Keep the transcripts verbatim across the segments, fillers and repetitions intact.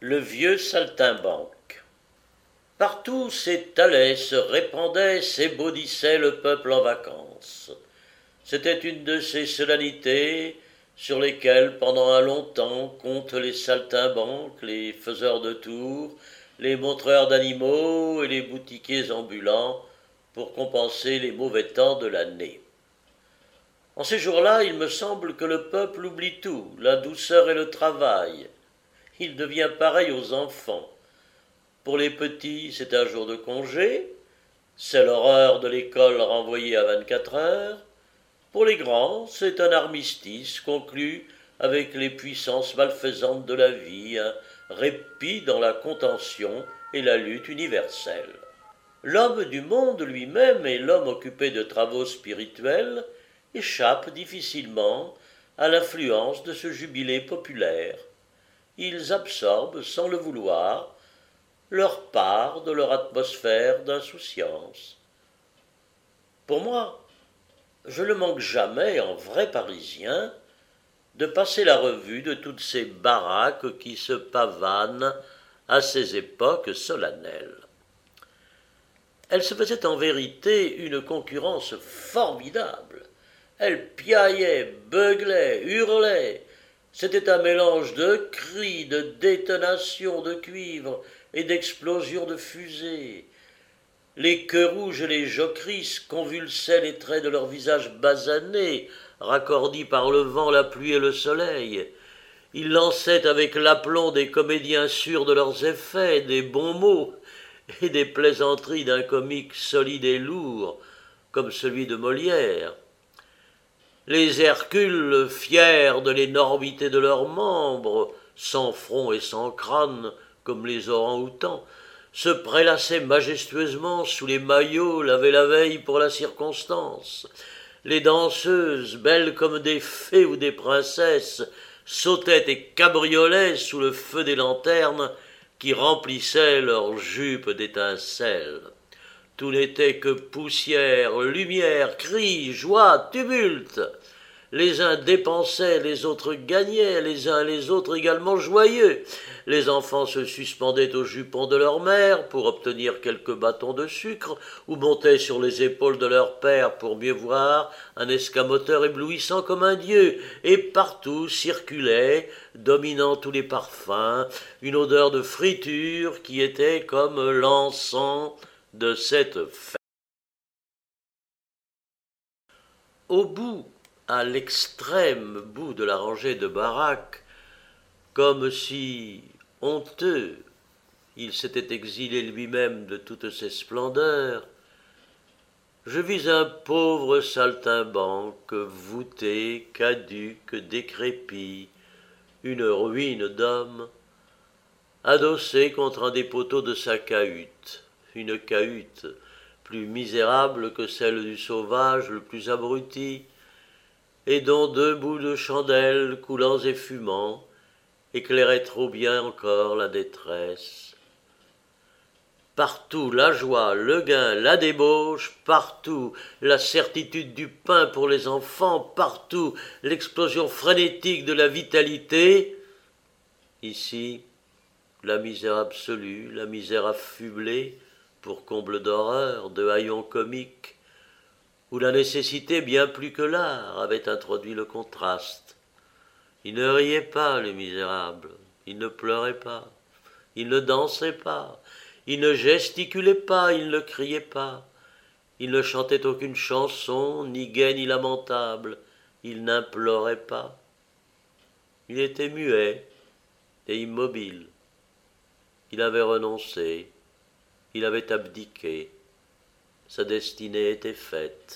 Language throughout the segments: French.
le vieux saltimbanque. Partout s'étalait, se répandait, s'ébaudissait le peuple en vacances. C'était une de ces solennités sur lesquelles, pendant un long temps, comptent les saltimbanques, les faiseurs de tours, les montreurs d'animaux et les boutiquiers ambulants, pour compenser les mauvais temps de l'année. En ces jours-là, il me semble que le peuple oublie tout, la douceur et le travail. Il devient pareil aux enfants. Pour les petits, c'est un jour de congé, c'est l'horreur de l'école renvoyée à vingt-quatre heures. Pour les grands, c'est un armistice conclu avec les puissances malfaisantes de la vie, un répit dans la contention et la lutte universelle. L'homme du monde lui-même et l'homme occupé de travaux spirituels échappent difficilement à l'influence de ce jubilé populaire. Ils absorbent, sans le vouloir, leur part de leur atmosphère d'insouciance. Pour moi, je ne manque jamais, en vrai Parisien, de passer la revue de toutes ces baraques qui se pavanent à ces époques solennelles. Elles se faisaient en vérité une concurrence formidable. Elles piaillaient, beuglaient, hurlaient. C'était un mélange de cris, de détonations de cuivre et d'explosions de fusées. Les queues rouges et les jocrisse convulsaient les traits de leurs visages basanés, raccordis par le vent, la pluie et le soleil. Ils lançaient avec l'aplomb des comédiens sûrs de leurs effets, des bons mots et des plaisanteries d'un comique solide et lourd, comme celui de Molière. Les Hercules, fiers de l'énormité de leurs membres, sans front et sans crâne, comme les orang-outans, se prélassaient majestueusement sous les maillots lavés la veille pour la circonstance. Les danseuses, belles comme des fées ou des princesses, sautaient et cabriolaient sous le feu des lanternes qui remplissaient leurs jupes d'étincelles. Tout n'était que poussière, lumière, cris, joie, tumulte. Les uns dépensaient, les autres gagnaient, les uns et les autres également joyeux. Les enfants se suspendaient aux jupons de leur mère pour obtenir quelques bâtons de sucre, ou montaient sur les épaules de leur père pour mieux voir un escamoteur éblouissant comme un dieu, et partout circulait, dominant tous les parfums, une odeur de friture qui était comme l'encens de cette fête. Au bout, à l'extrême bout de la rangée de baraques, comme si, honteux, il s'était exilé lui-même de toutes ses splendeurs, je vis un pauvre saltimbanque, voûté, caduc, décrépit, une ruine d'homme, adossé contre un des poteaux de sa cahute, une cahute plus misérable que celle du sauvage le plus abruti, et dont deux bouts de chandelle, coulants et fumants, éclairaient trop bien encore la détresse. Partout la joie, le gain, la débauche, partout la certitude du pain pour les enfants, partout l'explosion frénétique de la vitalité. Ici, la misère absolue, la misère affublée, pour comble d'horreur, de haillons comiques, où la nécessité, bien plus que l'art, avait introduit le contraste. Ils ne riaient pas, les misérables, ils ne pleuraient pas, ils ne dansaient pas, ils ne gesticulaient pas, ils ne criaient pas, ils ne chantaient aucune chanson, ni gaie ni lamentable, ils n'imploraient pas. Il était muet et immobile. Il avait renoncé, il avait abdiqué, sa destinée était faite.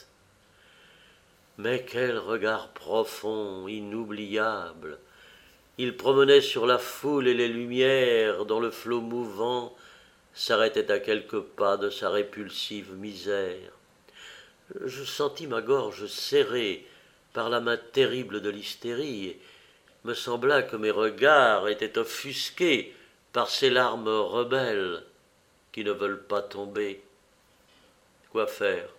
Mais quel regard profond, inoubliable! Il promenait sur la foule et les lumières dont le flot mouvant s'arrêtait à quelques pas de sa répulsive misère. Je sentis ma gorge serrée par la main terrible de l'hystérie, et me sembla que mes regards étaient offusqués par ces larmes rebelles qui ne veulent pas tomber. Quoi faire?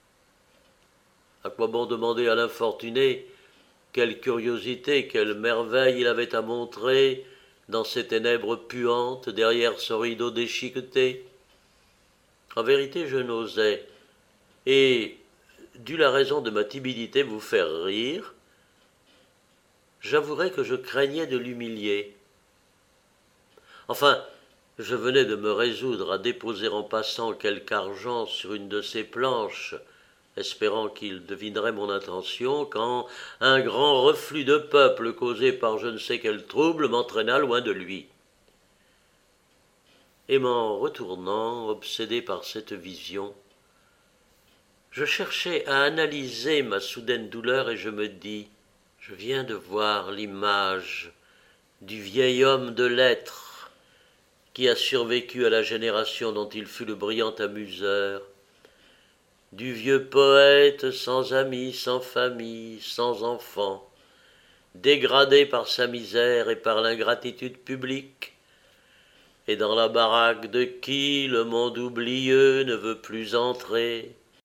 À quoi bon demander à l'infortuné quelle curiosité, quelle merveille il avait à montrer dans ces ténèbres puantes, derrière ce rideau déchiqueté? En vérité, je n'osais, et, dû la raison de ma timidité, vous faire rire, j'avouerai que je craignais de l'humilier. Enfin, je venais de me résoudre à déposer en passant quelque argent sur une de ces planches, espérant qu'il devinerait mon intention, quand un grand reflux de peuple causé par je ne sais quel trouble m'entraîna loin de lui. Et m'en retournant, obsédé par cette vision, je cherchais à analyser ma soudaine douleur et je me dis, je viens de voir l'image du vieil homme de lettres qui a survécu à la génération dont il fut le brillant amuseur, du vieux poète sans amis, sans famille, sans enfants, dégradé par sa misère et par l'ingratitude publique, et dans la baraque de qui le monde oublieux ne veut plus entrer,